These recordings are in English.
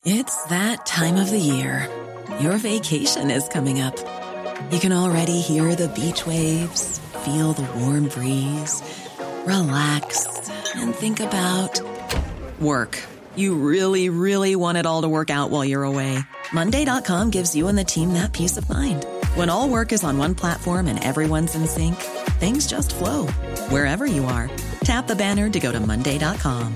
It's that time of the year. Your vacation is coming up. You can already hear the beach waves, feel the warm breeze, relax, and think about work. You really, really want it all to work out while you're away. Monday.com gives you and the team that peace of mind. When all work is on one platform and everyone's in sync, things just flow. Wherever you are, tap the banner to go to Monday.com.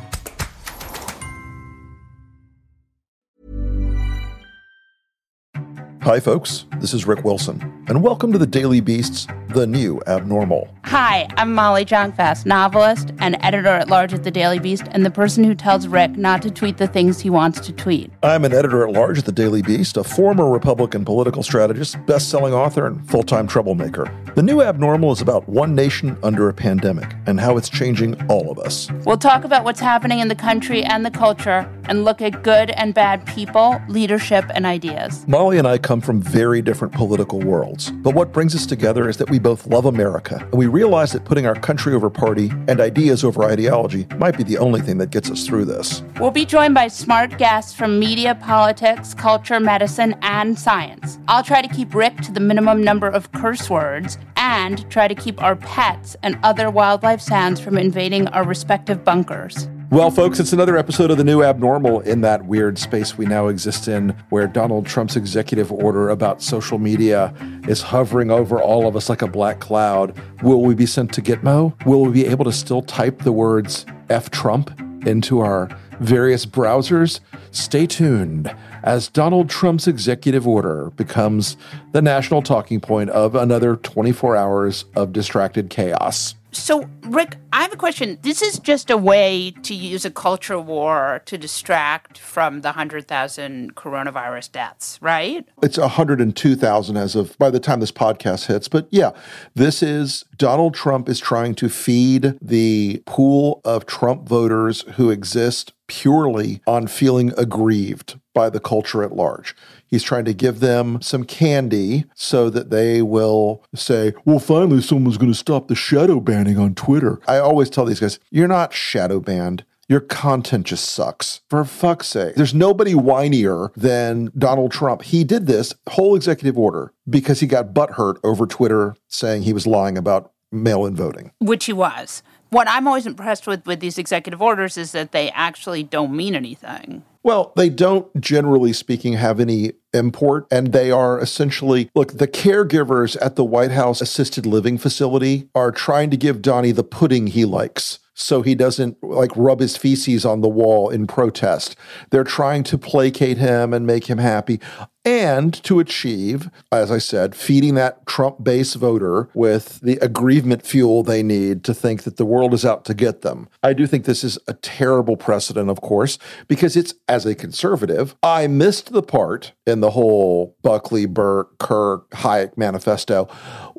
Hi, folks. This is Rick Wilson, and welcome to the Daily Beast's The New Abnormal. Hi, I'm Molly Jong-Fast, novelist and editor-at-large at The Daily Beast, and the person who tells Rick not to tweet the things he wants to tweet. I'm an editor-at-large at The Daily Beast, a former Republican political strategist, best-selling author, and full-time troublemaker. The New Abnormal is about one nation under a pandemic and how it's changing all of us. We'll talk about what's happening in the country and the culture and look at good and bad people, leadership, and ideas. Molly and I come from very different political worlds, but what brings us together is that we both love America, and we realize that putting our country over party and ideas over ideology might be the only thing that gets us through this. We'll be joined by smart guests from media, politics, culture, medicine, and science. I'll try to keep Rick to the minimum number of curse words and try to keep our pets and other wildlife sounds from invading our respective bunkers. Well, folks, it's another episode of The New Abnormal in that weird space we now exist in, where Donald Trump's executive order about social media is hovering over all of us like a black cloud. Will we be sent to Gitmo? Will we be able to still type the words F Trump into our various browsers? Stay tuned as Donald Trump's executive order becomes the national talking point of another 24 hours of distracted chaos. So, Rick, I have a question. This is just a way to use a culture war to distract from the 100,000 coronavirus deaths, right? It's 102,000 as of by the time this podcast hits. But yeah, this is Donald Trump is trying to feed the pool of Trump voters who exist purely on feeling aggrieved by the culture at large. He's trying to give them some candy so that they will say, well, finally someone's going to stop the shadow banning on Twitter. I always tell these guys, you're not shadow banned. Your content just sucks. For fuck's sake. There's nobody whinier than Donald Trump. He did this whole executive order because he got butthurt over Twitter saying he was lying about mail-in voting. Which he was. What I'm always impressed with these executive orders is that they actually don't mean anything. Well, they don't, generally speaking, have any import, and they are essentially, look, the caregivers at the White House assisted living facility are trying to give Donnie the pudding he likes so he doesn't rub his feces on the wall in protest. They're trying to placate him and make him happy and to achieve, as I said, feeding that Trump base voter with the aggrievement fuel they need to think that the world is out to get them. I do think this is a terrible precedent, of course, because it's, as a conservative, I missed the part in the whole Buckley, Burke, Kirk, Hayek manifesto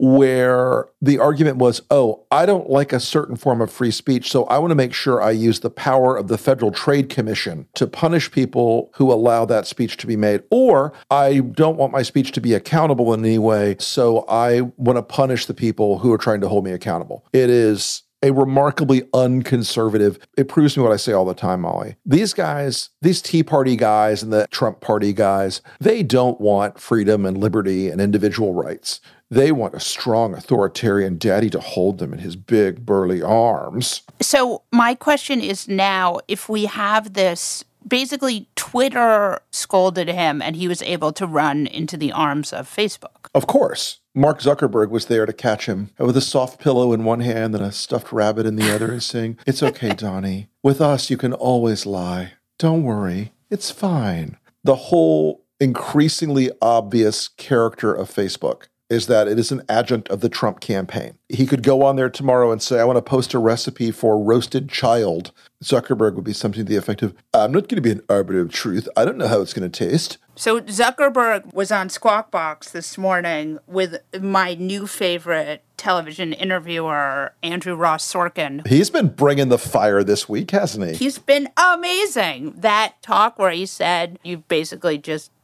where the argument was, oh, I don't like a certain form of free speech, so I want to make sure I use the power of the Federal Trade Commission to punish people who allow that speech to be made, or I don't want my speech to be accountable in any way, so I want to punish the people who are trying to hold me accountable. It is a remarkably unconservative. It proves to me what I say all the time, Molly. These guys, these Tea Party guys and the Trump Party guys, they don't want freedom and liberty and individual rights. They want a strong authoritarian daddy to hold them in his big, burly arms. So my question is now, if we have this, basically Twitter scolded him and he was able to run into the arms of Facebook. Of course. Mark Zuckerberg was there to catch him with a soft pillow in one hand and a stuffed rabbit in the other and saying, it's okay, Donnie. With us, you can always lie. Don't worry. It's fine. The whole increasingly obvious character of Facebook is that it is an adjunct of the Trump campaign. He could go on there tomorrow and say, I want to post a recipe for roasted child. Zuckerberg would be something to the effect of, I'm not going to be an arbiter of truth. I don't know how it's going to taste. So Zuckerberg was on Squawk Box this morning with my new favorite television interviewer, Andrew Ross Sorkin. He's been bringing the fire this week, hasn't he? He's been amazing. That talk where he said, you've basically just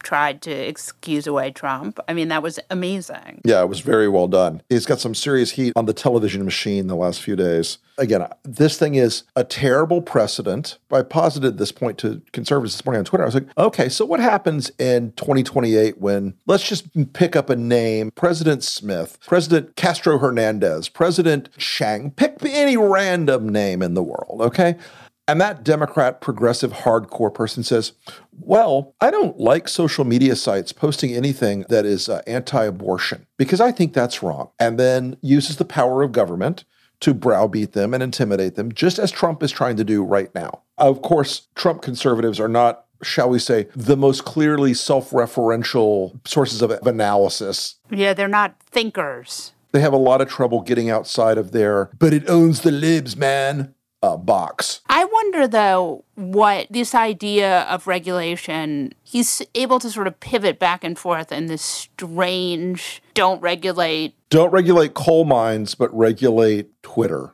tried to excuse away Trump. I mean, that was amazing. Yeah, it was very well done. He's got some serious heat on the television machine the last few days. Again, this thing is a terrible precedent. I posited this point to conservatives this morning on Twitter. I was like, okay, so what happens in 2028 when, let's just pick up a name, President Smith, President Castro Hernandez, President Chang, pick any random name in the world, okay? And that Democrat, progressive, hardcore person says, well, I don't like social media sites posting anything that is anti-abortion because I think that's wrong. And then uses the power of government to browbeat them and intimidate them, just as Trump is trying to do right now. Of course, Trump conservatives are not, shall we say, the most clearly self-referential sources of analysis. Yeah, they're not thinkers. They have a lot of trouble getting outside of their, but it owns the libs, man, box. I wonder, though, what this idea of regulation, he's able to sort of pivot back and forth in this strange, don't regulate coal mines, but regulate Twitter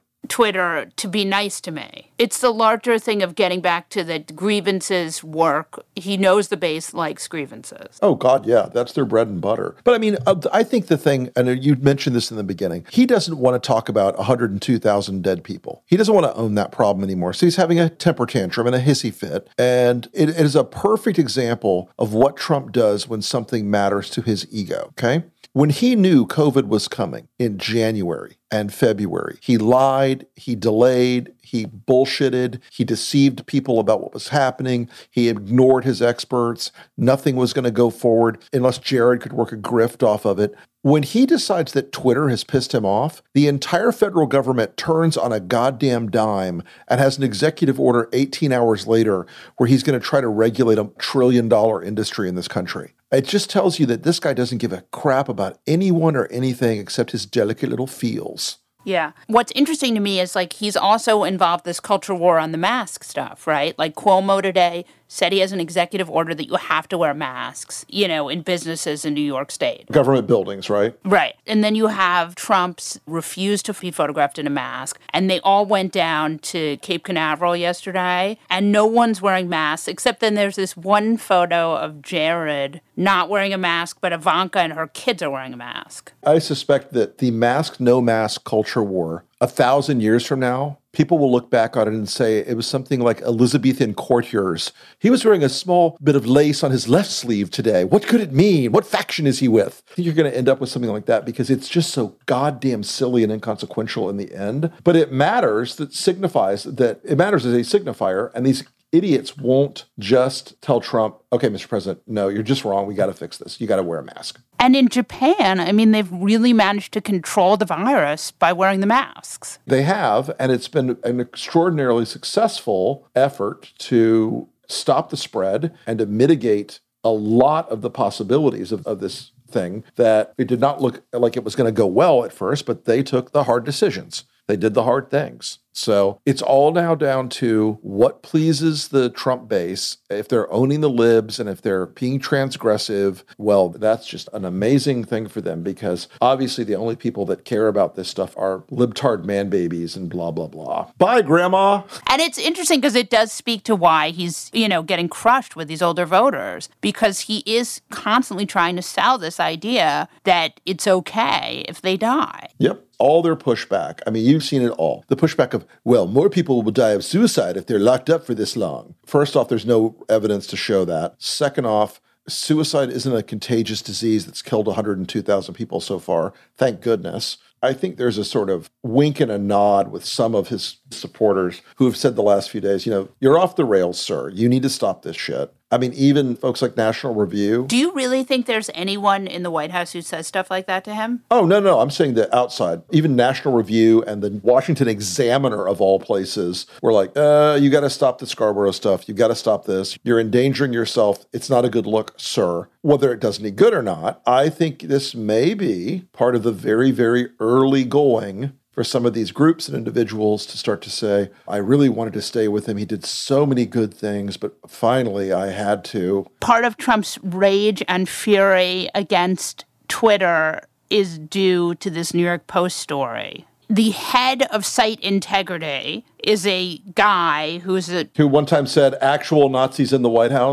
to be nice to me. It's the larger thing of getting back to the grievances work. He knows the base likes grievances. Oh, God, yeah. That's their bread and butter. But I mean, I think the thing, and you mentioned this in the beginning, he doesn't want to talk about 102,000 dead people. He doesn't want to own that problem anymore. So he's having a temper tantrum and a hissy fit. And it is a perfect example of what Trump does when something matters to his ego, okay? When he knew COVID was coming in January and February, he lied, he delayed, he bullshitted, he deceived people about what was happening, he ignored his experts, nothing was going to go forward unless Jared could work a grift off of it. When he decides that Twitter has pissed him off, the entire federal government turns on a goddamn dime and has an executive order 18 hours later where he's going to try to regulate a $1 trillion industry in this country. It just tells you that this guy doesn't give a crap about anyone or anything except his delicate little feels. Yeah. What's interesting to me is, like, he's also involved this culture war on the mask stuff, right? Like, Cuomo today said he has an executive order that you have to wear masks, in businesses in New York State. Government buildings, right? Right. And then you have Trump's refused to be photographed in a mask. And they all went down to Cape Canaveral yesterday, and no one's wearing masks, except then there's this one photo of Jared not wearing a mask, but Ivanka and her kids are wearing a mask. I suspect that the mask, no mask culture war, 1,000 years from now, people will look back on it and say it was something like Elizabethan courtiers. He was wearing a small bit of lace on his left sleeve today. What could it mean? What faction is he with? I think you're going to end up with something like that because it's just so goddamn silly and inconsequential in the end. But it matters, that signifies that it matters as a signifier, and these idiots won't just tell Trump, okay, Mr. President, no, you're just wrong. We got to fix this. You got to wear a mask. And in Japan, I mean, they've really managed to control the virus by wearing the masks. They have, and it's been an extraordinarily successful effort to stop the spread and to mitigate a lot of the possibilities of this thing that it did not look like it was going to go well at first, but they took the hard decisions. They did the hard things. So it's all now down to what pleases the Trump base. If they're owning the libs and if they're being transgressive, well, that's just an amazing thing for them because obviously the only people that care about this stuff are libtard man babies and blah, blah, blah. Bye, Grandma. And it's interesting because it does speak to why he's, getting crushed with these older voters because he is constantly trying to sell this idea that it's okay if they die. Yep. All their pushback. I mean, you've seen it all. The pushback of, well, more people will die of suicide if they're locked up for this long. First off, there's no evidence to show that. Second off, suicide isn't a contagious disease that's killed 102,000 people so far. Thank goodness. I think there's a sort of wink and a nod with some of his supporters who have said the last few days, you're off the rails, sir. You need to stop this shit. I mean, even folks like National Review. Do you really think there's anyone in the White House who says stuff like that to him? Oh, no. I'm saying the outside. Even National Review and the Washington Examiner, of all places, were like, you got to stop the Scarborough stuff. You got to stop this. You're endangering yourself. It's not a good look, sir. Whether it does any good or not, I think this may be part of the very, very early going for some of these groups and individuals to start to say, I really wanted to stay with him. He did so many good things, but finally I had to. Part of Trump's rage and fury against Twitter is due to this New York Post story. The head of site integrity is a guy who one time said actual Nazis in the White House.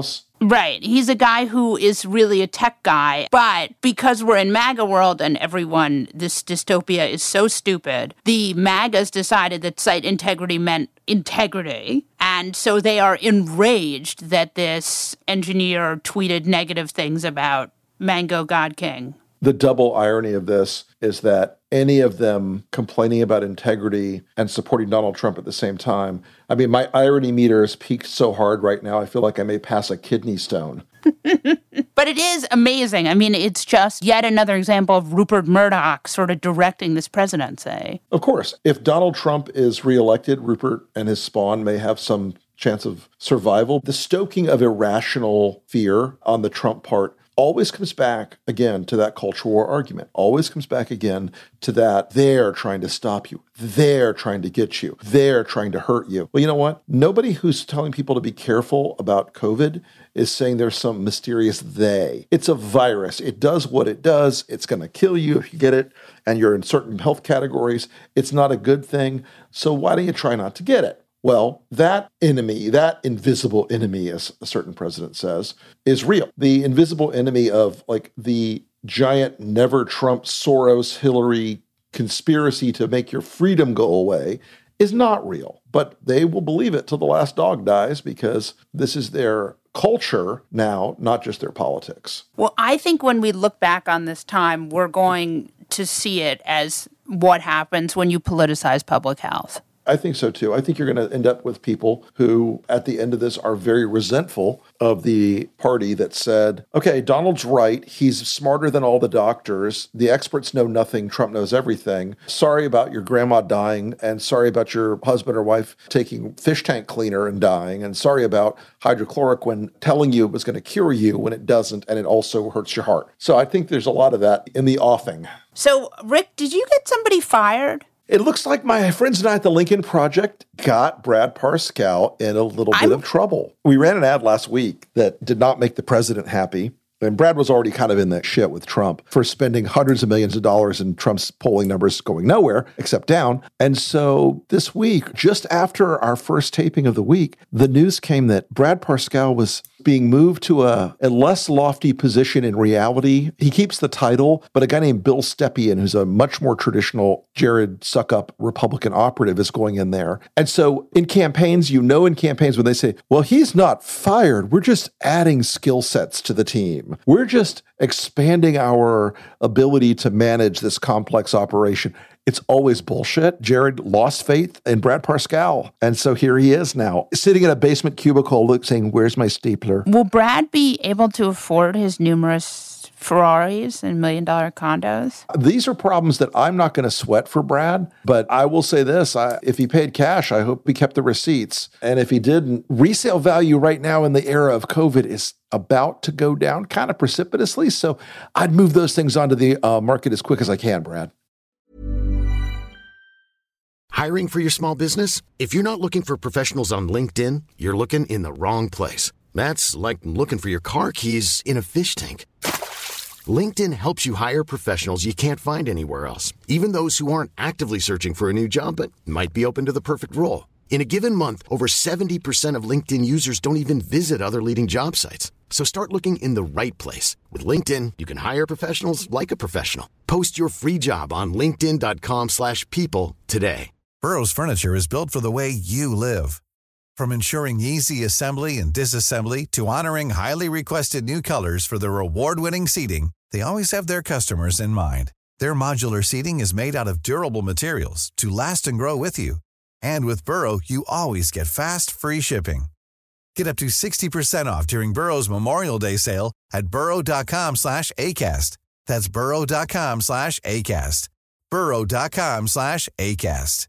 Right. He's a guy who is really a tech guy. But because we're in MAGA world and this dystopia is so stupid, the MAGAs decided that site integrity meant integrity. And so they are enraged that this engineer tweeted negative things about Mango God King. The double irony of this is that any of them complaining about integrity and supporting Donald Trump at the same time. I mean, my irony meter is peaked so hard right now, I feel like I may pass a kidney stone. But it is amazing. I mean, it's just yet another example of Rupert Murdoch sort of directing this presidency. Of course, if Donald Trump is reelected, Rupert and his spawn may have some chance of survival. The stoking of irrational fear on the Trump part always comes back again to that culture war argument, always comes back again to that they're trying to stop you, they're trying to get you, they're trying to hurt you. Well, you know what? Nobody who's telling people to be careful about COVID is saying there's some mysterious they. It's a virus. It does what it does. It's going to kill you if you get it and you're in certain health categories. It's not a good thing. So why don't you try not to get it? Well, that enemy, that invisible enemy, as a certain president says, is real. The invisible enemy of like the giant never Trump, Soros, Hillary conspiracy to make your freedom go away is not real. But they will believe it till the last dog dies because this is their culture now, not just their politics. Well, I think when we look back on this time, we're going to see it as what happens when you politicize public health. I think so, too. I think you're going to end up with people who, at the end of this, are very resentful of the party that said, okay, Donald's right. He's smarter than all the doctors. The experts know nothing. Trump knows everything. Sorry about your grandma dying, and sorry about your husband or wife taking fish tank cleaner and dying, and sorry about hydrochloroquine telling you it was going to cure you when it doesn't, and it also hurts your heart. So I think there's a lot of that in the offing. So, Rick, did you get somebody fired? It looks like my friends and I at the Lincoln Project got Brad Parscale in a little bit of trouble. We ran an ad last week that did not make the president happy. And Brad was already kind of in that shit with Trump for spending hundreds of millions of dollars and Trump's polling numbers going nowhere except down. And so this week, just after our first taping of the week, the news came that Brad Parscale was being moved to a less lofty position in reality. He keeps the title, but a guy named Bill Stepien, who's a much more traditional Jared Suckup Republican operative, is going in there. And so in campaigns, in campaigns when they say, well, he's not fired, we're just adding skill sets to the team. We're just expanding our ability to manage this complex operation. It's always bullshit. Jared lost faith in Brad Parscale. And so here he is now, sitting in a basement cubicle saying, where's my stapler? Will Brad be able to afford his numerous Ferraris and $1 million condos? These are problems that I'm not going to sweat for Brad. But I will say this, if he paid cash, I hope he kept the receipts. And if he didn't, resale value right now in the era of COVID is about to go down kind of precipitously. So I'd move those things onto the market as quick as I can, Brad. Hiring for your small business? If you're not looking for professionals on LinkedIn, you're looking in the wrong place. That's like looking for your car keys in a fish tank. LinkedIn helps you hire professionals you can't find anywhere else, even those who aren't actively searching for a new job but might be open to the perfect role. In a given month, over 70% of LinkedIn users don't even visit other leading job sites. So start looking in the right place. With LinkedIn, you can hire professionals like a professional. Post your free job on linkedin.com/people today. Burrow's furniture is built for the way you live. From ensuring easy assembly and disassembly to honoring highly requested new colors for their award-winning seating, they always have their customers in mind. Their modular seating is made out of durable materials to last and grow with you. And with Burrow, you always get fast, free shipping. Get up to 60% off during Burrow's Memorial Day sale at burrow.com/ACAST. That's burrow.com/ACAST. burrow.com/ACAST.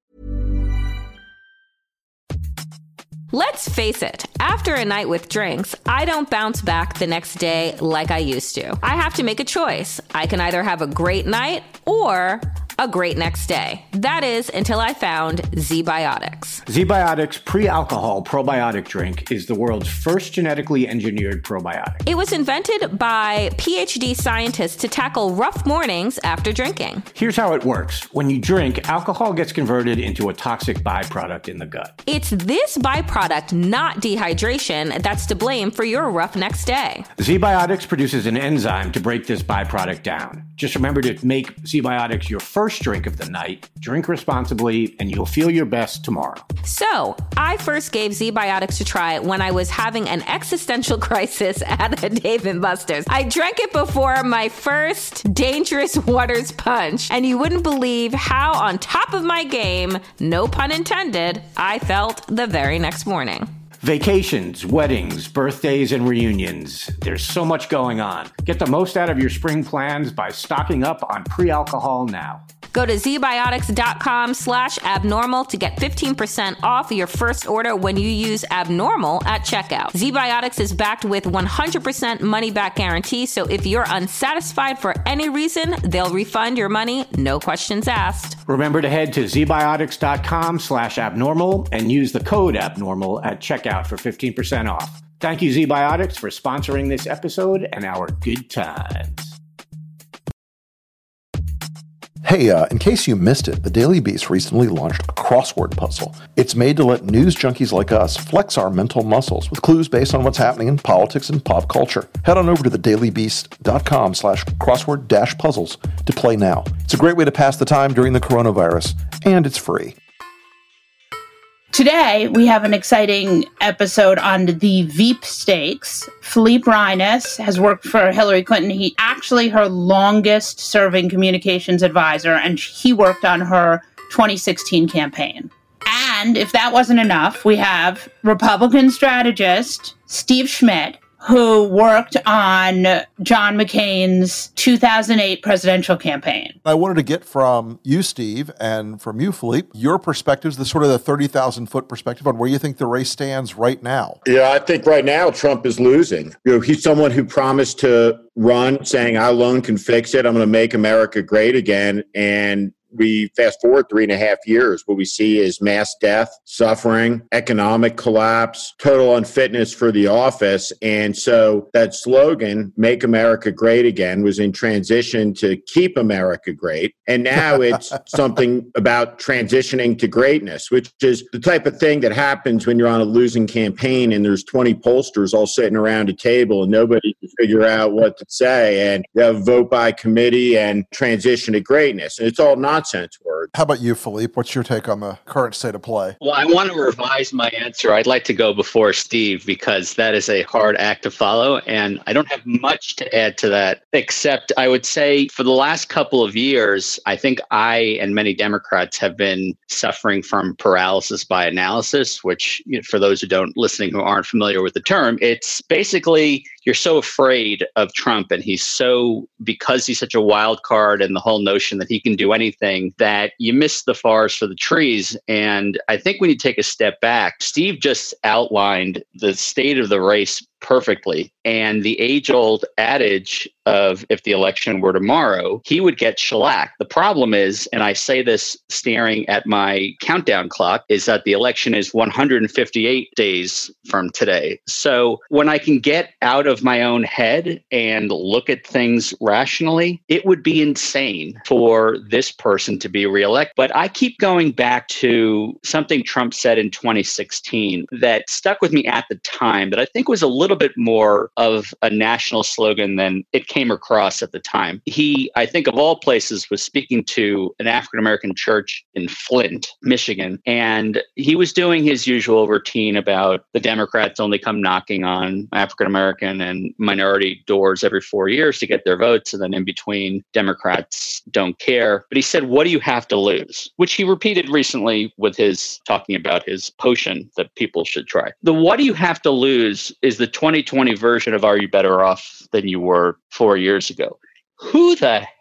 Let's face it, after a night with drinks, I don't bounce back the next day like I used to. I have to make a choice. I can either have a great night or a great next day. That is, until I found ZBiotics. ZBiotics Pre-Alcohol Probiotic Drink is the world's first genetically engineered probiotic. It was invented by PhD scientists to tackle rough mornings after drinking. Here's how it works. When you drink, alcohol gets converted into a toxic byproduct in the gut. It's this byproduct, not dehydration, that's to blame for your rough next day. ZBiotics produces an enzyme to break this byproduct down. Just remember to make ZBiotics your first drink of the night. Drink responsibly, and you'll feel your best tomorrow. So, I first gave ZBiotics a try when I was having an existential crisis at a Dave & Buster's. I drank it before my first Dangerous Waters punch, and you wouldn't believe how on top of my game, no pun intended, I felt the very next morning. Vacations, weddings, birthdays, and reunions. There's so much going on. Get the most out of your spring plans by stocking up on pre-alcohol now. Go to zbiotics.com/abnormal to get 15% off your first order when you use abnormal at checkout. ZBiotics is backed with 100% money-back guarantee, so if you're unsatisfied for any reason, they'll refund your money, no questions asked. Remember to head to zbiotics.com/abnormal and use the code abnormal at checkout for 15% off. Thank you, ZBiotics, for sponsoring this episode and our good times. Hey, in case you missed it, the Daily Beast recently launched a crossword puzzle. It's made to let news junkies like us flex our mental muscles with clues based on what's happening in politics and pop culture. Head on over to thedailybeast.com/crossword-puzzles to play now. It's a great way to pass the time during the coronavirus, and it's free. Today, we have an exciting episode on the Veep stakes. Philippe Reines has worked for Hillary Clinton. He actually her longest serving communications advisor, and he worked on her 2016 campaign. And if that wasn't enough, we have Republican strategist Steve Schmidt, who worked on John McCain's 2008 presidential campaign. I wanted to get from you, Steve, and from you, Philippe, your perspectives, the 30,000-foot perspective on where you think the race stands right now. Yeah, I think right now Trump is losing. He's someone who promised to run saying, I alone can fix it. I'm going to make America great again. And we fast forward 3.5 years, what we see is mass death, suffering, economic collapse, total unfitness for the office. And so that slogan, Make America Great Again, was in transition to Keep America Great. And now it's something about transitioning to greatness, which is the type of thing that happens when you're on a losing campaign and there's 20 pollsters all sitting around a table and nobody can figure out what to say. And you have vote by committee and transition to greatness. And it's all nonsense words. How about you, Philippe? What's your take on the current state of play? Well, I want to revise my answer. I'd like to go before Steve because that is a hard act to follow. And I don't have much to add to that, except I would say for the last couple of years, I think I and many Democrats have been suffering from paralysis by analysis, which for those who who aren't familiar with the term, it's basically you're so afraid of Trump and because he's such a wild card and the whole notion that he can do anything that you miss the forest for the trees. And I think we need to take a step back. Steve just outlined the state of the race perfectly. And the age-old adage of if the election were tomorrow, he would get shellacked. The problem is, and I say this staring at my countdown clock, is that the election is 158 days from today. So when I can get out of my own head and look at things rationally, it would be insane for this person to be reelected. But I keep going back to something Trump said in 2016 that stuck with me at the time that I think was a little bit more of a national slogan than it came across at the time. He, I think of all places, was speaking to an African-American church in Flint, Michigan, and he was doing his usual routine about the Democrats only come knocking on African-American and minority doors every 4 years to get their votes, and then in between, Democrats don't care. But he said, what do you have to lose? Which he repeated recently with his talking about his potion that people should try. The what do you have to lose is the 2020 version of Are You Better Off Than You Were 4 years ago. Who the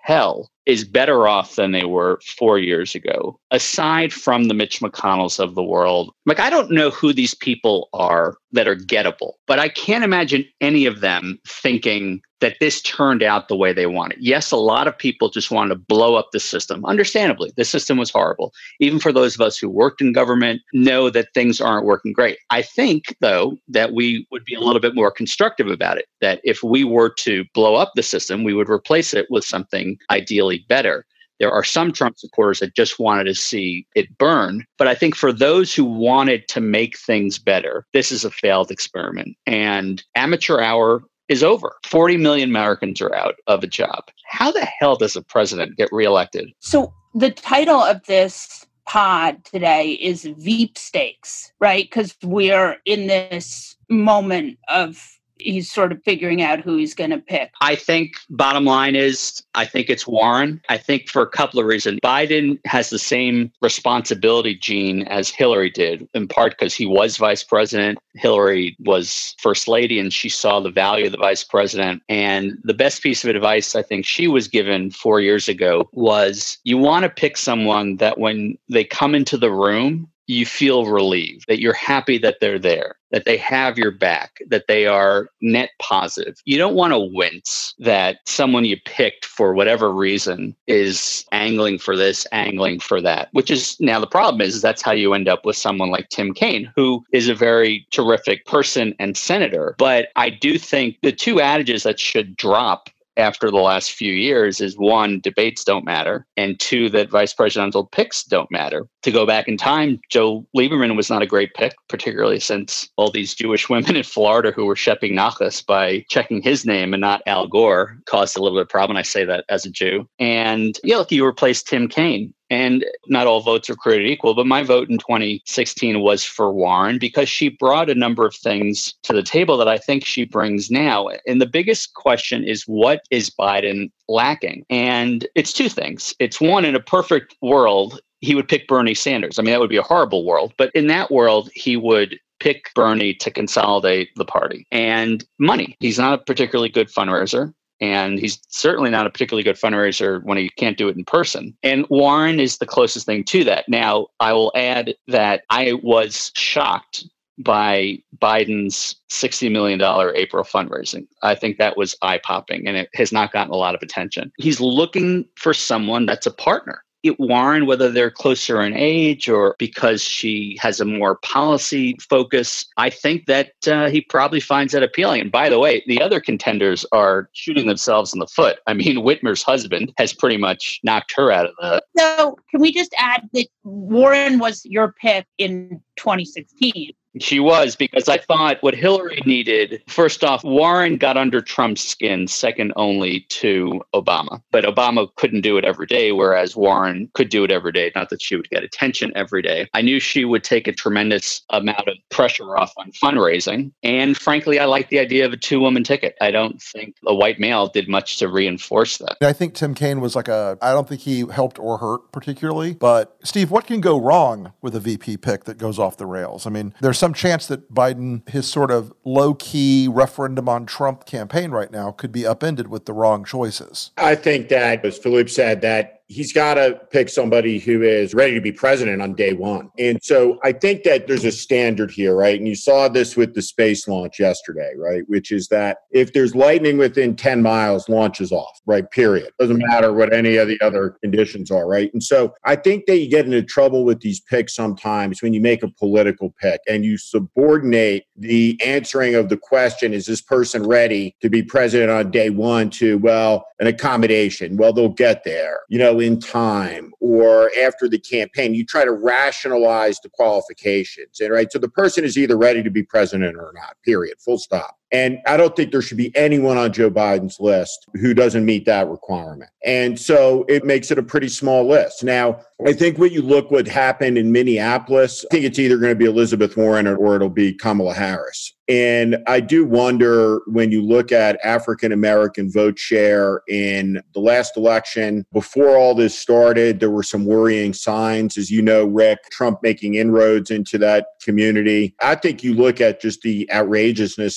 hell is better off than they were 4 years ago, aside from the Mitch McConnells of the world. Like, I don't know who these people are that are gettable, but I can't imagine any of them thinking that this turned out the way they wanted. Yes, a lot of people just wanted to blow up the system. Understandably, the system was horrible. Even for those of us who worked in government, know that things aren't working great. I think, though, that we would be a little bit more constructive about it, that if we were to blow up the system, we would replace it with something ideally better. There are some Trump supporters that just wanted to see it burn. But I think for those who wanted to make things better, this is a failed experiment. And amateur hour is over. 40 million Americans are out of a job. How the hell does a president get reelected? So the title of this pod today is Veep Stakes, right? Because we're in this moment of he's sort of figuring out who he's going to pick. I think bottom line is, I think it's Warren. I think for a couple of reasons. Biden has the same responsibility gene as Hillary did, in part because he was vice president. Hillary was first lady and she saw the value of the vice president. And the best piece of advice I think she was given 4 years ago was you want to pick someone that when they come into the room, you feel relieved, that you're happy that they're there, that they have your back, that they are net positive. You don't want to wince that someone you picked for whatever reason is angling for this, angling for that, which is now the problem is that's how you end up with someone like Tim Kaine, who is a very terrific person and senator. But I do think the two adages that should drop after the last few years is one, debates don't matter, and two, that vice presidential picks don't matter. To go back in time, Joe Lieberman was not a great pick, particularly since all these Jewish women in Florida who were shepping nachas by checking his name and not Al Gore caused a little bit of problem. I say that as a Jew. And look, you replaced Tim Kaine. And not all votes are created equal, but my vote in 2016 was for Warren because she brought a number of things to the table that I think she brings now. And the biggest question is, what is Biden lacking? And it's two things. It's one, in a perfect world, he would pick Bernie Sanders. I mean, that would be a horrible world. But in that world, he would pick Bernie to consolidate the party. And money. He's not a particularly good fundraiser. And he's certainly not a particularly good fundraiser when he can't do it in person. And Warren is the closest thing to that. Now, I will add that I was shocked by Biden's $60 million April fundraising. I think that was eye-popping, and it has not gotten a lot of attention. He's looking for someone that's a partner. Warren, whether they're closer in age or because she has a more policy focus, I think that he probably finds that appealing. And by the way, the other contenders are shooting themselves in the foot. I mean, Whitmer's husband has pretty much knocked her out of the... So can we just add that Warren was your pick in 2016? She was, because I thought what Hillary needed, first off, Warren got under Trump's skin second only to Obama. But Obama couldn't do it every day, whereas Warren could do it every day. Not that she would get attention every day. I knew she would take a tremendous amount of pressure off on fundraising. And frankly, I like the idea of a two-woman ticket. I don't think a white male did much to reinforce that. I think Tim Kaine was I don't think he helped or hurt particularly. But Steve, what can go wrong with a VP pick that goes off the rails? I mean, there's some chance that Biden, his sort of low-key referendum on Trump campaign right now could be upended with the wrong choices. I think that, as Philippe said, that he's got to pick somebody who is ready to be president on day one. And so I think that there's a standard here, right? And you saw this with the space launch yesterday, right? Which is that if there's lightning within 10 miles, launch is off, right? Period. Doesn't matter what any of the other conditions are, right? And so I think that you get into trouble with these picks sometimes when you make a political pick and you subordinate the answering of the question, is this person ready to be president on day one, to, well, an accommodation. Well, they'll get there, in time or after the campaign. You try to rationalize the qualifications, and right. So the person is either ready to be president or not, period, full stop. And I don't think there should be anyone on Joe Biden's list who doesn't meet that requirement. And so it makes it a pretty small list. Now, I think what happened in Minneapolis, I think it's either going to be Elizabeth Warren or it'll be Kamala Harris. And I do wonder, when you look at African-American vote share in the last election, before all this started, there were some worrying signs, as you know, Rick, Trump making inroads into that community. I think you look at just the outrageousness of that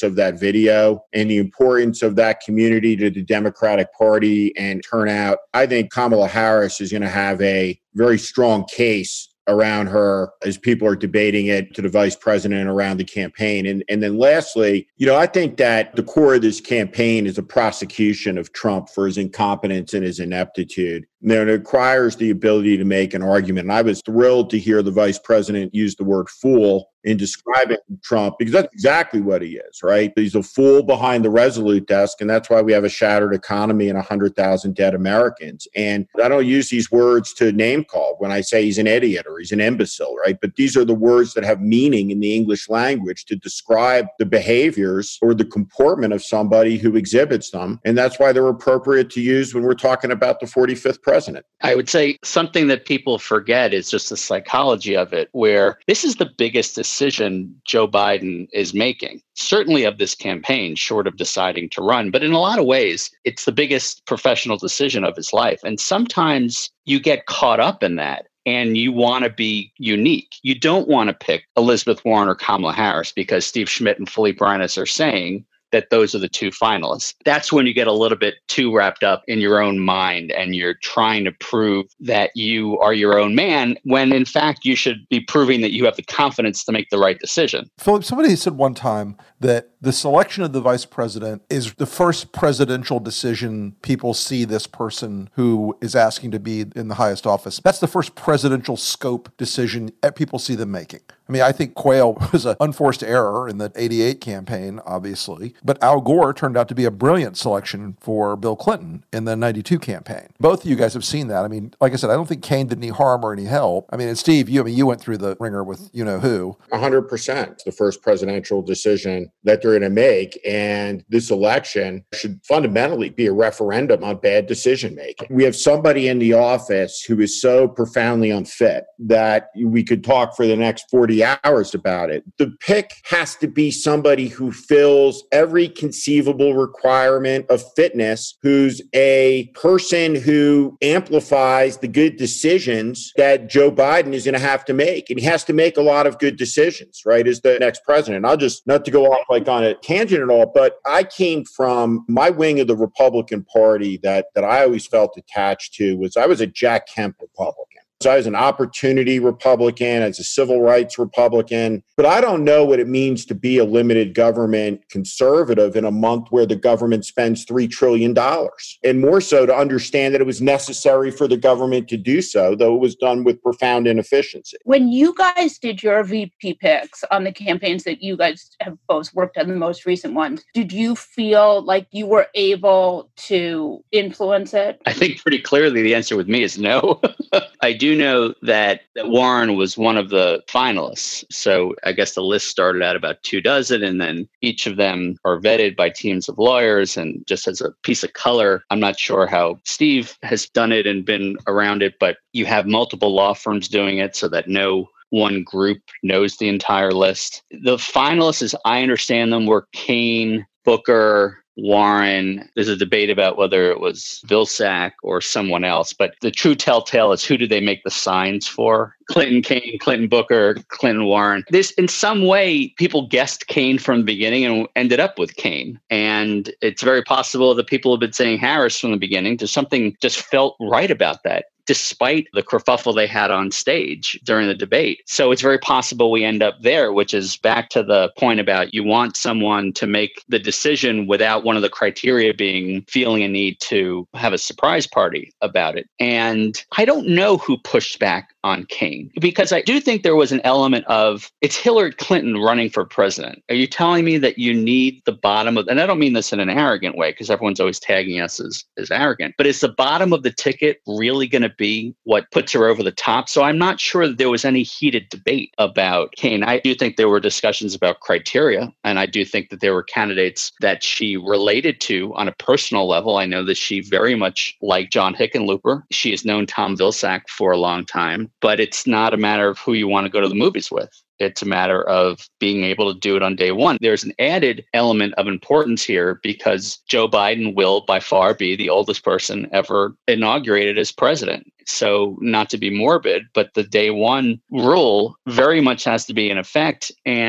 video and the importance of that community to the Democratic Party and turnout, I think Kamala Harris is going to have a very strong case around her as people are debating it to the vice president around the campaign. And then lastly, I think that the core of this campaign is a prosecution of Trump for his incompetence and his ineptitude. And it requires the ability to make an argument. And I was thrilled to hear the vice president use the word fool in describing Trump, because that's exactly what he is, right? He's a fool behind the Resolute desk, and that's why we have a shattered economy and 100,000 dead Americans. And I don't use these words to name call when I say he's an idiot or he's an imbecile, right? But these are the words that have meaning in the English language to describe the behaviors or the comportment of somebody who exhibits them. And that's why they're appropriate to use when we're talking about the 45th president. I would say something that people forget is just the psychology of it, where this is the biggest decision Joe Biden is making, certainly of this campaign, short of deciding to run. But in a lot of ways, it's the biggest professional decision of his life. And sometimes you get caught up in that and you want to be unique. You don't want to pick Elizabeth Warren or Kamala Harris because Steve Schmidt and Philippe Reines are saying that those are the two finalists. That's when you get a little bit too wrapped up in your own mind and you're trying to prove that you are your own man, when in fact you should be proving that you have the confidence to make the right decision. Philip, somebody said one time that the selection of the vice president is the first presidential decision people see this person who is asking to be in the highest office. That's the first presidential scope decision people see them making. I mean, I think Quayle was an unforced error in the 88 campaign, obviously, but Al Gore turned out to be a brilliant selection for Bill Clinton in the 92 campaign. Both of you guys have seen that. I mean, like I said, I don't think Kaine did any harm or any help. I mean, and Steve, you went through the ringer with you-know-who. 100%. It's the first presidential decision that they're going to make, and this election should fundamentally be a referendum on bad decision-making. We have somebody in the office who is so profoundly unfit that we could talk for the next 40 hours about it. The pick has to be somebody who fills every conceivable requirement of fitness, who's a person who amplifies the good decisions that Joe Biden is going to have to make. And he has to make a lot of good decisions, right, as the next president. I'll just, not to go off like on a tangent at all, but I came from my wing of the Republican Party that I always felt attached to I was a Jack Kemp Republican. So I was an opportunity Republican, as a civil rights Republican, but I don't know what it means to be a limited government conservative in a month where the government spends $3 trillion. And more so to understand that it was necessary for the government to do so, though it was done with profound inefficiency. When you guys did your VP picks on the campaigns that you guys have both worked on, the most recent ones, did you feel like you were able to influence it? I think pretty clearly the answer with me is no. I do know that Warren was one of the finalists. So I guess the list started at about 24, and then each of them are vetted by teams of lawyers. And just as a piece of color, I'm not sure how Steve has done it and been around it, but you have multiple law firms doing it so that no one group knows the entire list. The finalists, as I understand them, were Kaine, Booker, Warren. There's a debate about whether it was Vilsack or someone else, but the true telltale is who did they make the signs for? Clinton, Kaine, Clinton, Booker, Clinton, Warren. This, in some way, people guessed Kaine from the beginning and ended up with Kaine. And it's very possible that people have been saying Harris from the beginning. Just something just felt right about that, despite the kerfuffle they had on stage during the debate. So it's very possible we end up there, which is back to the point about you want someone to make the decision without one of the criteria being feeling a need to have a surprise party about it. And I don't know who pushed back on Kaine, because I do think there was an element of, it's Hillary Clinton running for president. Are you telling me that you need the bottom of, and I don't mean this in an arrogant way, because everyone's always tagging us as arrogant, but is the bottom of the ticket really going to be what puts her over the top? So I'm not sure that there was any heated debate about Kaine. I do think there were discussions about criteria, and I do think that there were candidates that she related to on a personal level. I know that she very much liked John Hickenlooper. She has known Tom Vilsack for a long time, but it's not a matter of who you want to go to the movies with. It's a matter of being able to do it on day one. There's an added element of importance here because Joe Biden will by far be the oldest person ever inaugurated as president. So not to be morbid, but the day one rule very much has to be in effect. And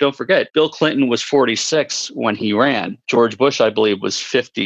don't forget, Bill Clinton was 46 when he ran. George Bush, I believe, was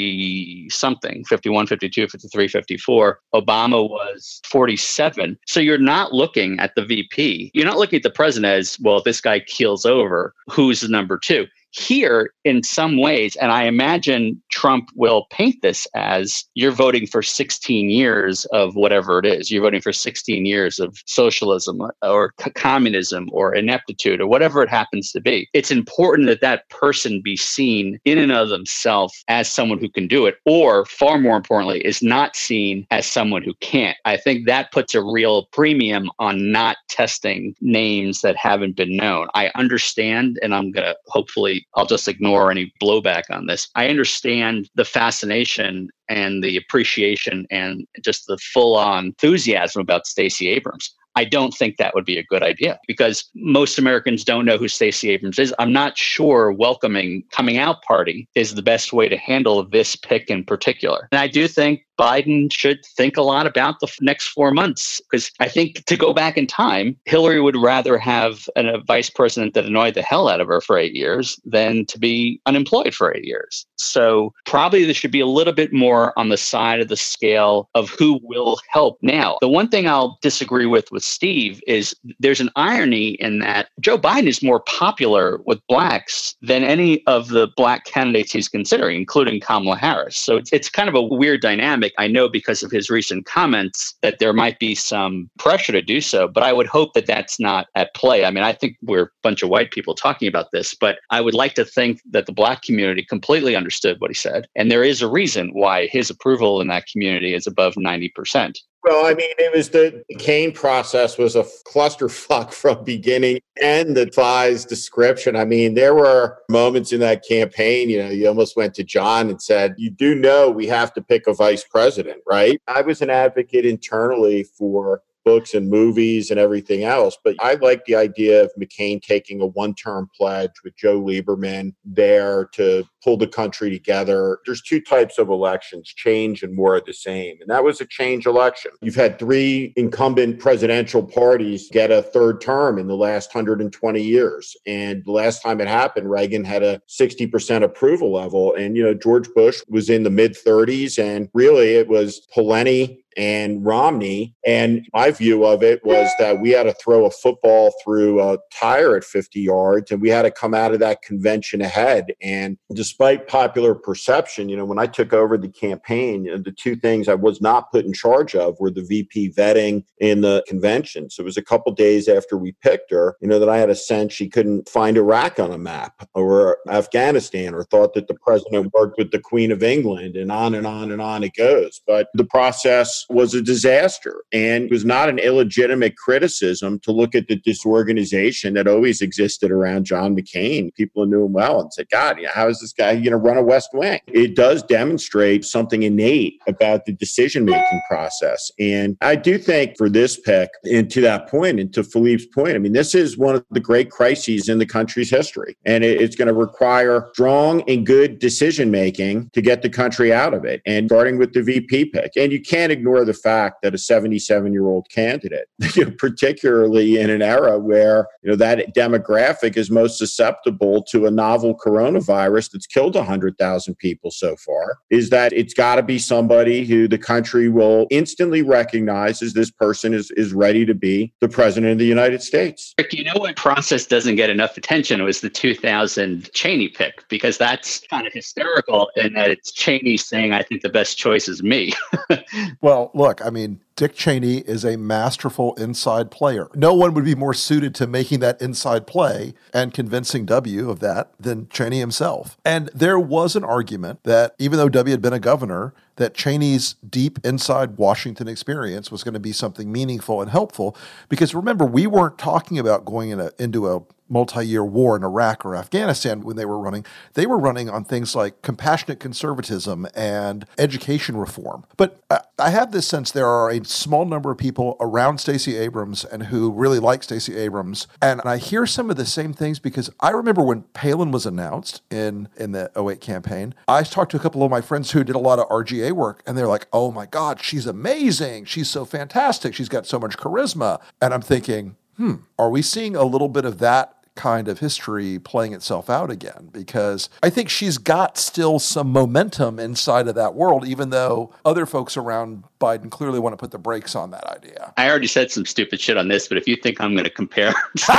50 something, 51, 52, 53, 54. Obama was 47. So you're not looking at the VP. You're not looking at the president as, well, if this guy keels over, who's the number two? Here, in some ways, and I imagine Trump will paint this as you're voting for 16 years of whatever it is. You're voting for 16 years of socialism or communism or ineptitude or whatever it happens to be. It's important that that person be seen in and of themselves as someone who can do it, or far more importantly, is not seen as someone who can't. I think that puts a real premium on not testing names that haven't been known. I understand, and I'm going to hopefully I'll just ignore any blowback on this. I understand the fascination and the appreciation and just the full-on enthusiasm about Stacey Abrams. I don't think that would be a good idea because most Americans don't know who Stacey Abrams is. I'm not sure welcoming coming out party is the best way to handle this pick in particular. And I do think Biden should think a lot about the next 4 months because I think to go back in time, Hillary would rather have a vice president that annoyed the hell out of her for 8 years than to be unemployed for 8 years. So probably there should be a little bit more on the side of the scale of who will help now. The one thing I'll disagree with Steve is there's an irony in that Joe Biden is more popular with blacks than any of the black candidates he's considering, including Kamala Harris. So it's kind of a weird dynamic. I know because of his recent comments that there might be some pressure to do so, but I would hope that that's not at play. I mean, I think we're a bunch of white people talking about this, but I would like to think that the black community completely understood what he said. And there is a reason why his approval in that community is above 90%. Well, I mean, it was the McCain process was a clusterfuck from beginning and the defies description. I mean, there were moments in that campaign, you almost went to John and said, you do know we have to pick a vice president, right? I was an advocate internally for books and movies and everything else. But I like the idea of McCain taking a one-term pledge with Joe Lieberman there to pull the country together. There's two types of elections, change and more of the same. And that was a change election. You've had three incumbent presidential parties get a third term in the last 120 years. And the last time it happened, Reagan had a 60% approval level. And, George Bush was in the mid-30s. And really, it was Pawlenty and Romney. And my view of it was that we had to throw a football through a tire at 50 yards, and we had to come out of that convention ahead. And despite popular perception, when I took over the campaign, the two things I was not put in charge of were the VP vetting and the convention. So it was a couple days after we picked her, that I had a sense she couldn't find Iraq on a map or Afghanistan, or thought that the president worked with the Queen of England, and on and on and on it goes. But the process was a disaster, and it was not an illegitimate criticism to look at the disorganization that always existed around John McCain. People knew him well and said, God, how is this guy going to run a West Wing? It does demonstrate something innate about the decision-making process. And I do think for this pick, and to that point, and to Philippe's point, this is one of the great crises in the country's history. And it's going to require strong and good decision-making to get the country out of it, and starting with the VP pick. And you can't ignore the fact that a 77-year-old candidate, particularly in an era where that demographic is most susceptible to a novel coronavirus that's killed 100,000 people so far, is that it's got to be somebody who the country will instantly recognize as this person is ready to be the president of the United States. Rick, what process doesn't get enough attention was the 2000 Cheney pick, because that's kind of hysterical in that it's Cheney saying, I think the best choice is me. Well, look, Dick Cheney is a masterful inside player. No one would be more suited to making that inside play and convincing W of that than Cheney himself. And there was an argument that even though W had been a governor, that Cheney's deep inside Washington experience was going to be something meaningful and helpful. Because remember, we weren't talking about going into a multi-year war in Iraq or Afghanistan when they were running. They were running on things like compassionate conservatism and education reform. But I have this sense there are a small number of people around Stacey Abrams and who really like Stacey Abrams. And I hear some of the same things because I remember when Palin was announced in the 2008 campaign, I talked to a couple of my friends who did a lot of RGA work, and they're like, oh my God, she's amazing. She's so fantastic. She's got so much charisma. And I'm thinking, are we seeing a little bit of that kind of history playing itself out again, because I think she's got still some momentum inside of that world, even though other folks around Biden clearly want to put the brakes on that idea. I already said some stupid shit on this, but if you think I'm going to compare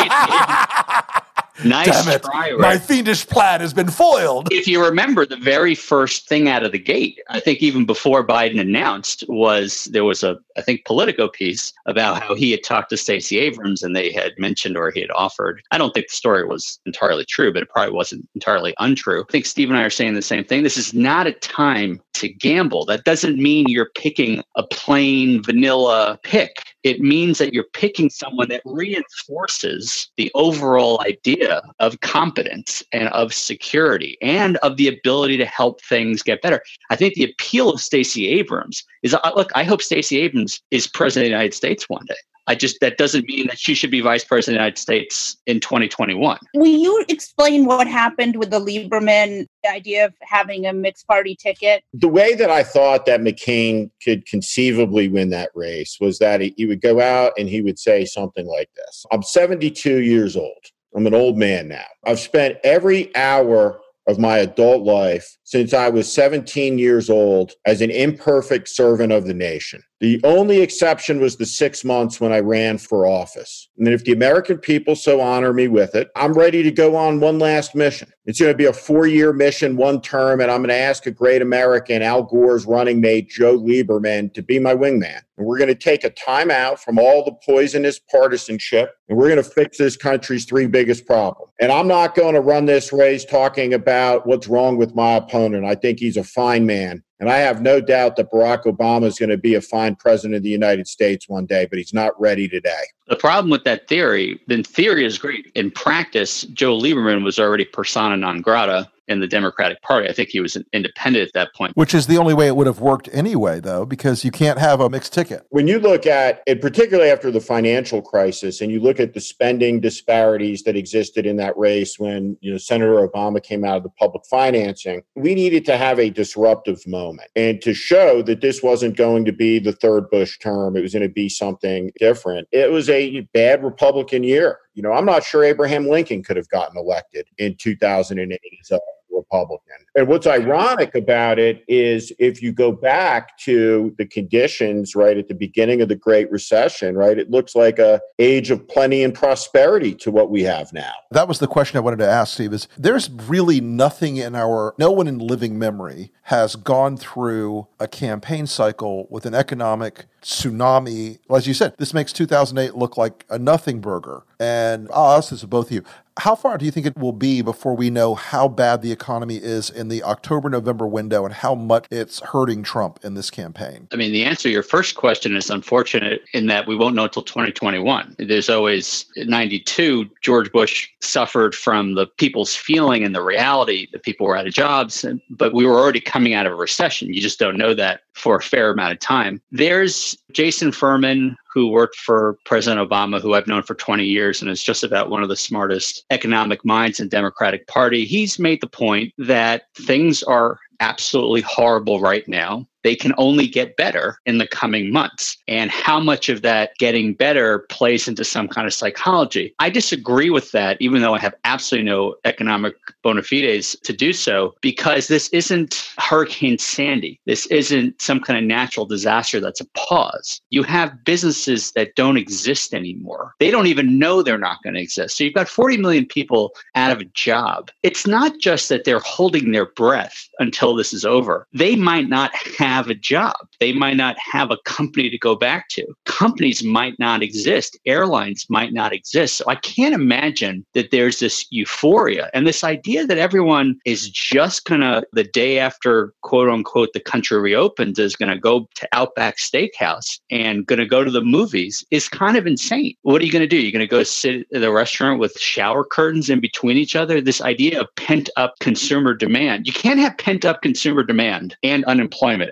nice try, right? My fiendish plan has been foiled. If you remember, the very first thing out of the gate, I think even before Biden announced, there was a Politico piece about how he had talked to Stacey Abrams and they had mentioned, or he had offered. I don't think the story was entirely true, but it probably wasn't entirely untrue. I think Steve and I are saying the same thing. This is not a time to gamble. That doesn't mean you're picking a plain vanilla pick. It means that you're picking someone that reinforces the overall idea of competence and of security and of the ability to help things get better. I think the appeal of Stacey Abrams is, look, I hope Stacey Abrams is president of the United States one day. That doesn't mean that she should be vice president of the United States in 2021. Will you explain what happened with the Lieberman idea of having a mixed party ticket? The way that I thought that McCain could conceivably win that race was that he would go out and he would say something like this. I'm 72 years old. I'm an old man now. I've spent every hour of my adult life since I was 17 years old as an imperfect servant of the nation. The only exception was the 6 months when I ran for office. And if the American people so honor me with it, I'm ready to go on one last mission. It's going to be a 4-year mission, one term, and I'm going to ask a great American, Al Gore's running mate, Joe Lieberman, to be my wingman. And we're going to take a time out from all the poisonous partisanship, and we're going to fix this country's 3 biggest problems. And I'm not going to run this race talking about what's wrong with my opponent. I think he's a fine man. And I have no doubt that Barack Obama is going to be a fine president of the United States one day, but he's not ready today. The problem with that theory, then theory is great. In practice, Joe Lieberman was already persona non grata in the Democratic Party. I think he was an independent at that point. Which is the only way it would have worked anyway, though, because you can't have a mixed ticket. When you look at it, particularly after the financial crisis, and you look at the spending disparities that existed in that race when Senator Obama came out of the public financing, we needed to have a disruptive moment. And to show that this wasn't going to be the third Bush term, it was going to be something different. It was a bad Republican year. I'm not sure Abraham Lincoln could have gotten elected in 2008 as a Republican. And what's ironic about it is if you go back to the conditions right at the beginning of the Great Recession, right, it looks like a age of plenty and prosperity to what we have now. That was the question I wanted to ask, Steve, is there's really nothing no one in living memory has gone through a campaign cycle with an economic tsunami. As you said, this makes 2008 look like a nothing burger. And I'll ask this of both of you. How far do you think it will be before we know how bad the economy is in the October-November window and how much it's hurting Trump in this campaign? I mean, the answer to your first question is unfortunate in that we won't know until 2021. There's always, in 92, George Bush suffered from the people's feeling and the reality that people were out of jobs, but we were already coming out of a recession. You just don't know that for a fair amount of time. There's Jason Furman, who worked for President Obama, who I've known for 20 years and is just about one of the smartest economic minds in the Democratic Party. He's made the point that things are absolutely horrible right now. They can only get better in the coming months. And how much of that getting better plays into some kind of psychology? I disagree with that, even though I have absolutely no economic bona fides to do so, because this isn't Hurricane Sandy. This isn't some kind of natural disaster that's a pause. You have businesses that don't exist anymore. They don't even know they're not going to exist. So you've got 40 million people out of a job. It's not just that they're holding their breath until this is over. They might not have a job. They might not have a company to go back to. Companies might not exist. Airlines might not exist. So I can't imagine that there's this euphoria and this idea that everyone is just going to, the day after, quote unquote, the country reopens, is going to go to Outback Steakhouse and going to go to the movies is kind of insane. What are you going to do? You're going to go sit at the restaurant with shower curtains in between each other? This idea of pent up consumer demand. You can't have pent up consumer demand and unemployment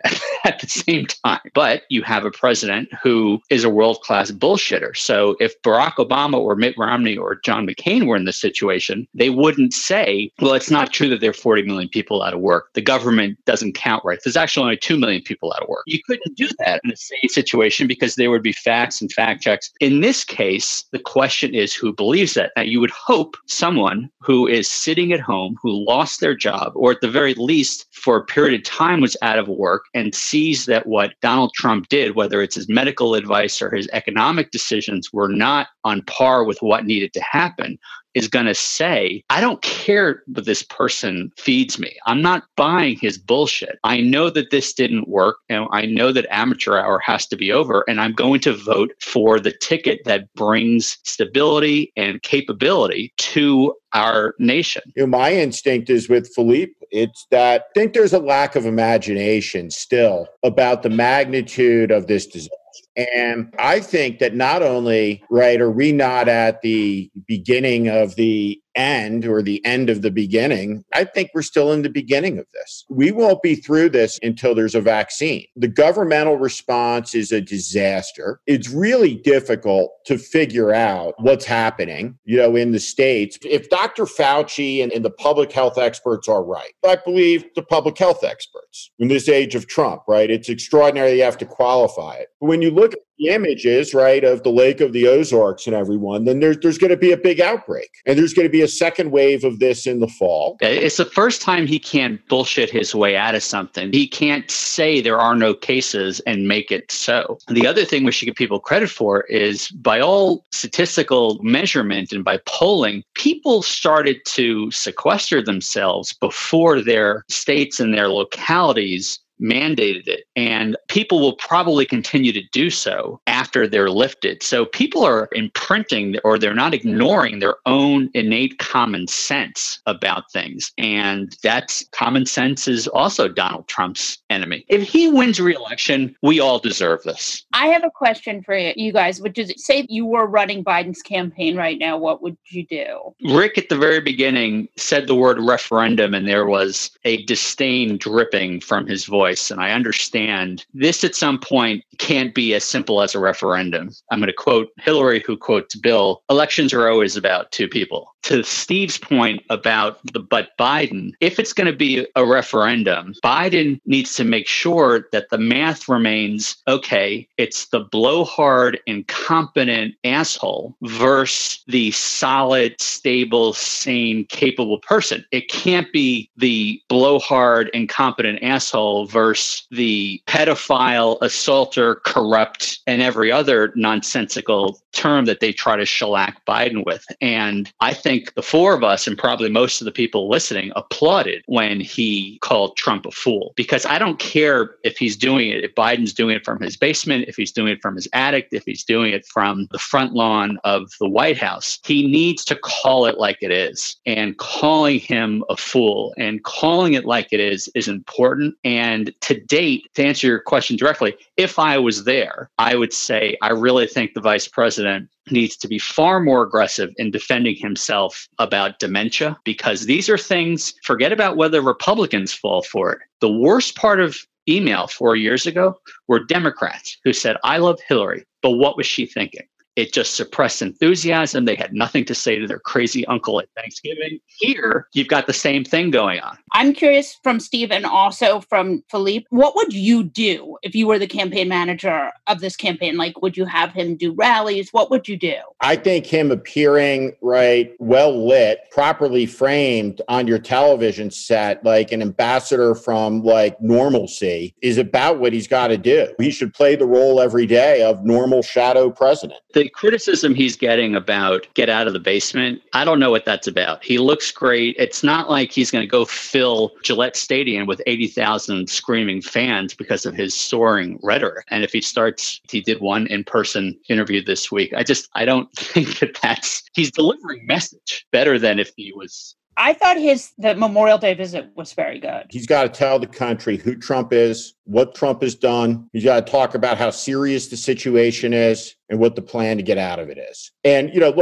at the same time. But you have a president who is a world-class bullshitter. So if Barack Obama or Mitt Romney or John McCain were in this situation, they wouldn't say, well, it's not true that there are 40 million people out of work. The government doesn't count right. There's actually only 2 million people out of work. You couldn't do that in the same situation because there would be facts and fact checks. In this case, the question is who believes that. Now, you would hope someone who is sitting at home, who lost their job, or at the very least for a period of time was out of work and sees that what Donald Trump did, whether it's his medical advice or his economic decisions, were not on par with what needed to happen, is going to say, I don't care what this person feeds me. I'm not buying his bullshit. I know that this didn't work, and I know that amateur hour has to be over, and I'm going to vote for the ticket that brings stability and capability to our nation. My instinct is with Philippe. It's that I think there's a lack of imagination still about the magnitude of this disaster. And I think that not only, right, are we not at the beginning of the end or the end of the beginning, I think we're still in the beginning of this. We won't be through this until there's a vaccine. The governmental response is a disaster. It's really difficult to figure out what's happening, in the States. If Dr. Fauci and the public health experts are right, I believe the public health experts in this age of Trump, right? It's extraordinary you have to qualify it. But when you look at the images, right, of the Lake of the Ozarks and everyone, then there's going to be a big outbreak. And there's going to be a second wave of this in the fall. It's the first time he can't bullshit his way out of something. He can't say there are no cases and make it so. The other thing we should give people credit for is by all statistical measurement and by polling, people started to sequester themselves before their states and their localities mandated it. And people will probably continue to do so after they're lifted. So people are imprinting, or they're not ignoring, their own innate common sense about things. And that's common sense is also Donald Trump's enemy. If he wins re-election, we all deserve this. I have a question for you guys, which is, say you were running Biden's campaign right now, what would you do? Rick at the very beginning said the word referendum, and there was a disdain dripping from his voice. And I understand this at some point can't be as simple as a referendum. I'm going to quote Hillary, who quotes Bill, elections are always about two people. To Steve's point about but Biden, if it's going to be a referendum, Biden needs to make sure that the math remains, okay, it's the blowhard, incompetent asshole versus the solid, stable, sane, capable person. It can't be the blowhard, incompetent asshole versus the pedophile, assaulter, corrupt, and every other nonsensical term that they try to shellac Biden with. And I think the four of us, and probably most of the people listening, applauded when he called Trump a fool. Because I don't care if he's doing it, if Biden's doing it from his basement, if he's doing it from his attic, if he's doing it from the front lawn of the White House. He needs to call it like it is. And calling him a fool and calling it like it is important. And to date, to answer your question directly, if I was there, I would say I really think the vice president needs to be far more aggressive in defending himself about dementia, because these are things, forget about whether Republicans fall for it. The worst part of email 4 years ago were Democrats who said, I love Hillary, but what was she thinking? It just suppressed enthusiasm. They had nothing to say to their crazy uncle at Thanksgiving. Here, you've got the same thing going on. I'm curious from Steve and also from Philippe, what would you do if you were the campaign manager of this campaign? Like, would you have him do rallies? What would you do? I think him appearing, right, well lit, properly framed on your television set, like an ambassador from like normalcy, is about what he's got to do. He should play the role every day of normal shadow president. The criticism he's getting about get out of the basement, I don't know what that's about. He looks great. It's not like he's going to go fill Gillette Stadium with 80,000 screaming fans because of his soaring rhetoric. And if he did one in-person interview this week, I don't think he's delivering message better than if he was. I thought the Memorial Day visit was very good. He's got to tell the country who Trump is, what Trump has done. He's got to talk about how serious the situation is and what the plan to get out of it is. And, look,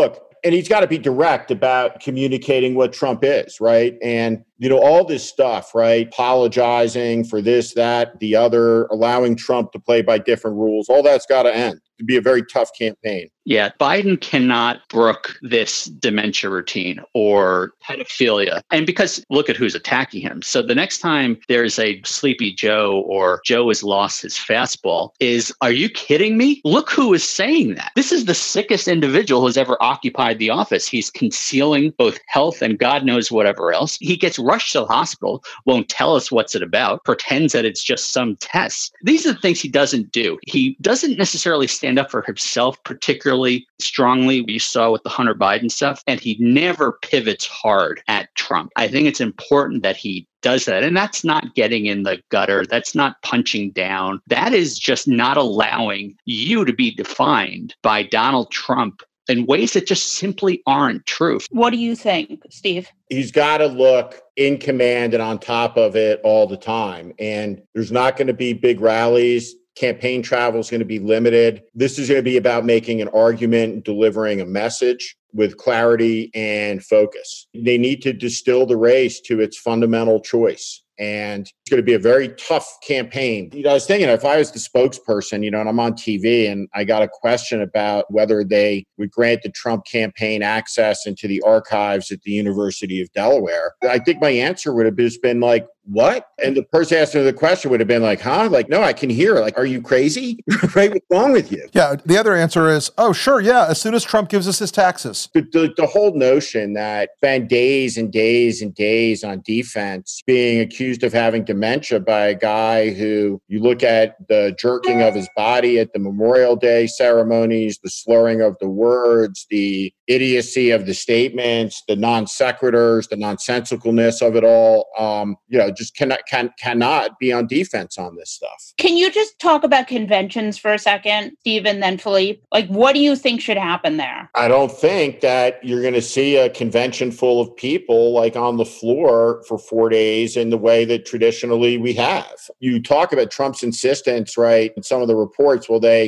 And he's got to be direct about communicating what Trump is, right? And, all this stuff, right? Apologizing for this, that, the other, allowing Trump to play by different rules, all that's got to end. It'd be a very tough campaign. Yeah, Biden cannot brook this dementia routine or pedophilia. And because look at who's attacking him. So the next time there's a Sleepy Joe or Joe has lost his fastball are you kidding me? Look who is saying that. This is the sickest individual who's ever occupied the office. He's concealing both health and God knows whatever else. He gets rushed to the hospital, won't tell us what's it about, pretends that it's just some test. These are the things he doesn't do. He doesn't necessarily stand up for himself particularly strongly. We saw with the Hunter Biden stuff, and he never pivots hard at Trump. I think it's important that he does that. And that's not getting in the gutter. That's not punching down. That is just not allowing you to be defined by Donald Trump in ways that just simply aren't true. What do you think, Steve? He's got to look in command and on top of it all the time. And there's not going to be big rallies. Campaign travel is going to be limited. This is going to be about making an argument and delivering a message with clarity and focus. They need to distill the race to its fundamental choice. And it's going to be a very tough campaign. I was thinking if I was the spokesperson, and I'm on TV and I got a question about whether they would grant the Trump campaign access into the archives at the University of Delaware, I think my answer would have just been like, what? And the person asking the question would have been like, huh? Like, no, I can hear. Like, are you crazy? Right? What's wrong with you? Yeah. The other answer is, oh, sure. Yeah. As soon as Trump gives us his taxes. The whole notion that spend days and days and days on defense being accused of having dementia by a guy who you look at the jerking of his body at the Memorial Day ceremonies, the slurring of the words, the idiocy of the statements, the non sequiturs, the nonsensicalness of it all, just cannot be on defense on this stuff. Can you just talk about conventions for a second, Steve, and then Philippe? Like, what do you think should happen there? I don't think that you're going to see a convention full of people like on the floor for 4 days in the way that traditionally we have. You talk about Trump's insistence, right? In some of the reports, they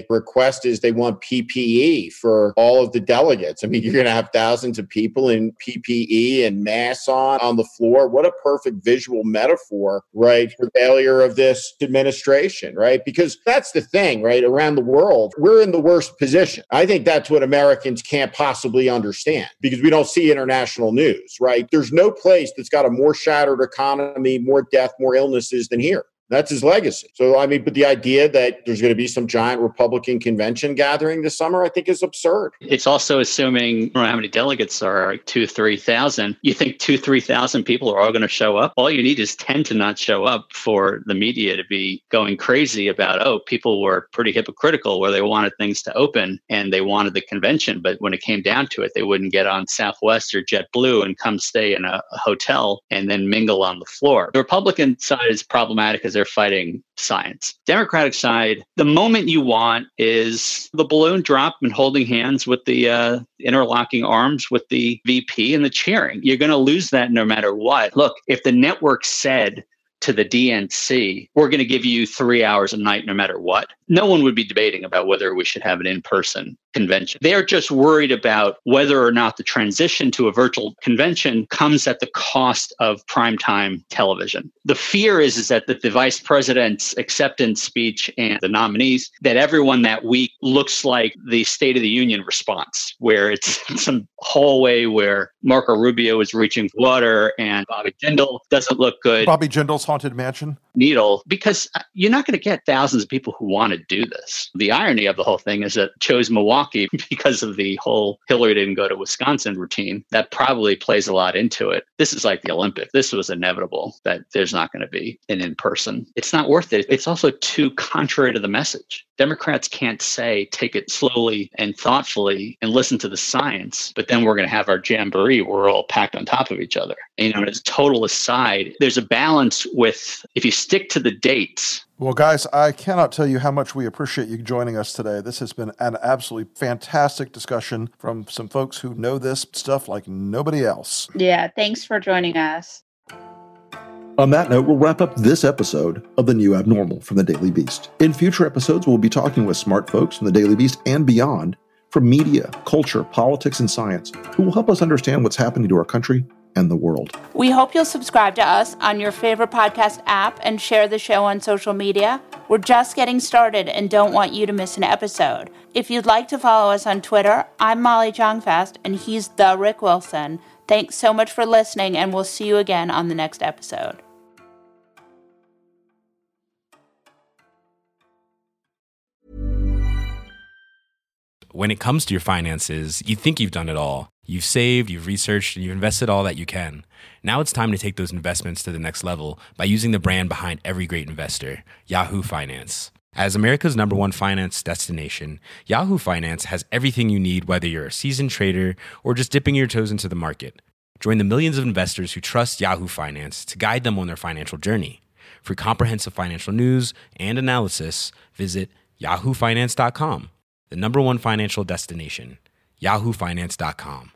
want PPE for all of the delegates. I mean, you're going to have thousands of people in PPE and masks on the floor. What a perfect visual metaphor, right, for failure of this administration, right? Because that's the thing, right? Around the world, we're in the worst position. I think that's what Americans can't possibly understand because we don't see international news, right? There's no place that's got a more shattered economy, more death, more illnesses than here. That's his legacy. So, but the idea that there's going to be some giant Republican convention gathering this summer, I think is absurd. It's also assuming, I don't know how many delegates are, like 2,000-3,000. You think 2,000-3,000 people are all going to show up? All you need is 10 to not show up for the media to be going crazy about, people were pretty hypocritical where they wanted things to open and they wanted the convention. But when it came down to it, they wouldn't get on Southwest or JetBlue and come stay in a hotel and then mingle on the floor. The Republican side is problematic as they're fighting science. Democratic side, the moment you want is the balloon drop and holding hands with the interlocking arms with the VP and the cheering. You're going to lose that no matter what. Look, if the network said to the DNC, we're going to give you 3 hours a night no matter what, no one would be debating about whether we should have an in-person convention. They're just worried about whether or not the transition to a virtual convention comes at the cost of primetime television. The fear is that the vice president's acceptance speech and the nominees, that everyone that week looks like the State of the Union response, where it's some hallway where Marco Rubio is reaching for water and Bobby Jindal doesn't look good. Bobby Jindal's Haunted Mansion. Needle, because you're not going to get thousands of people who want to do this. The irony of the whole thing is that chose Milwaukee because of the whole Hillary didn't go to Wisconsin routine. That probably plays a lot into it. This is like the Olympics. This was inevitable that there's not going to be an in-person. It's not worth it. It's also too contrary to the message. Democrats can't say, take it slowly and thoughtfully and listen to the science, but then we're going to have our jamboree where we're all packed on top of each other. And, as a total aside, there's a balance with, if you stick to the dates. Well, guys, I cannot tell you how much we appreciate you joining us today. This has been an absolutely fantastic discussion from some folks who know this stuff like nobody else. Yeah, thanks for joining us. On that note, we'll wrap up this episode of The New Abnormal from The Daily Beast. In future episodes, we'll be talking with smart folks from The Daily Beast and beyond from media, culture, politics, and science, who will help us understand what's happening to our country and the world. We hope you'll subscribe to us on your favorite podcast app and share the show on social media. We're just getting started and don't want you to miss an episode. If you'd like to follow us on Twitter, I'm Molly Jong-Fast and he's the Rick Wilson. Thanks so much for listening, and we'll see you again on the next episode. When it comes to your finances, you think you've done it all. You've saved, you've researched, and you've invested all that you can. Now it's time to take those investments to the next level by using the brand behind every great investor, Yahoo Finance. As America's #1 finance destination, Yahoo Finance has everything you need, whether you're a seasoned trader or just dipping your toes into the market. Join the millions of investors who trust Yahoo Finance to guide them on their financial journey. For comprehensive financial news and analysis, visit yahoofinance.com. The #1 financial destination, yahoofinance.com.